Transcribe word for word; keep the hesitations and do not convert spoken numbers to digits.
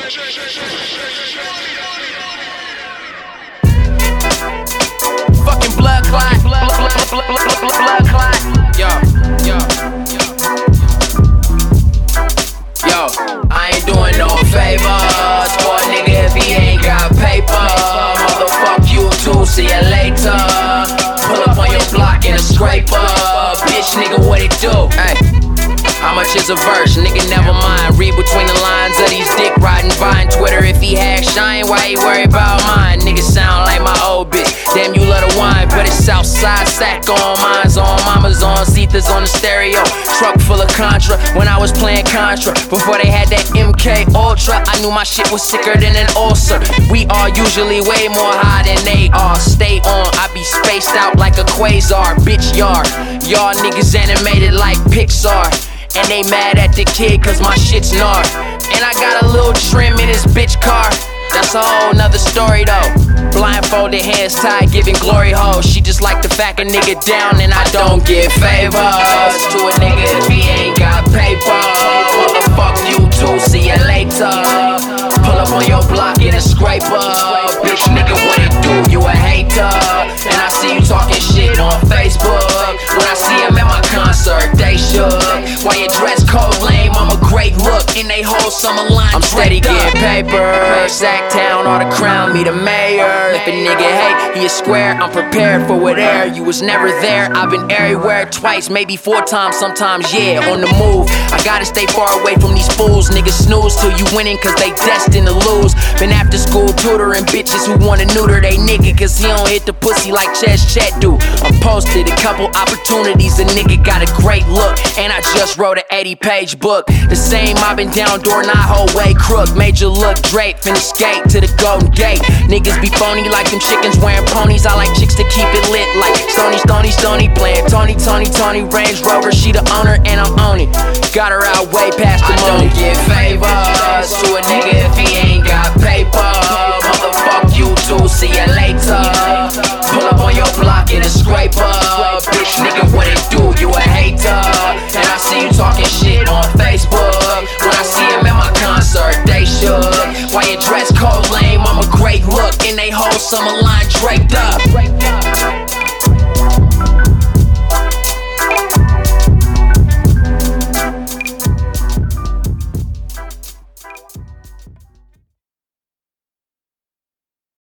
Fucking blood clot, blood, blood, blood, blood, blood, blood clot. Yo, yo, yo, yo. I ain't doing no favors for a nigga if he ain't got paper. Motherfuck you too, see you later. Pull up on your block in a scraper. Bitch, nigga, what it do? Ay. How much is a verse? Nigga, never mind. Read between the lines of these dick riding vine. Twitter, if he had shine, why he worry about mine? Nigga sound like my old bitch. Damn, you love the wine, but it's Southside sack on mine's on, mama's on, Zeta's on the stereo. Truck full of Contra when I was playing Contra. Before they had that M K Ultra, I knew my shit was sicker than an ulcer. We are usually way more high than they are. Stay on, I be spaced out like a quasar. Bitch, yard. Y'all niggas animated like Pixar. And they mad at the kid cause my shit's gnarly. And I got a little trim in this bitch car. That's a whole nother story though. Blindfolded, hands tied, giving glory hoes. She just like to fact a nigga down, and I don't give favors to a nigga if he ain't got paper. Motherfuck you too, see you later. Pull up on your block in a scraper. Bitch, nigga, what it do? You a hater. And I see you talking shit on Facebook. When I see him at my concert, they shook. Why you dress cold lame? I'm a great look in they whole summer line. I'm steady getting paper. Sacktown or the crown, me the mayor. If a nigga hate, he a square. I'm prepared for whatever. You was never there. I've been everywhere twice, maybe four times, sometimes, yeah, on the move. I gotta stay far away from these fools. Niggas snooze till you winning cause they destined to lose. Been after school tutoring bitches who wanna neuter they nigga cause he don't hit the pussy like Chess Chet do. I'm posted a couple opportunities, a nigga got a great look. And I just wrote an eighty page book. The same I've been down door, not whole way crook. Made you look draped, finna skate to the Golden Gate. Niggas be phony like them chickens wearing ponies. I like chicks to keep it lit like Stony, Stony, Stony. Playing Tony, Tony, Tony. Range Rover, she the owner and I'm on it. Got her out way past the money. I don't give favors to a nigga if he ain't got paper. Motherfuck you too, see you later. Pull up on your block in a scraper. Bitch, nigga, what it do? You a hater. And I see you talking shit on Facebook. When I see him at my concert, they shook. Why you dress cold lame? I'm a great look in they whole summer line draped up.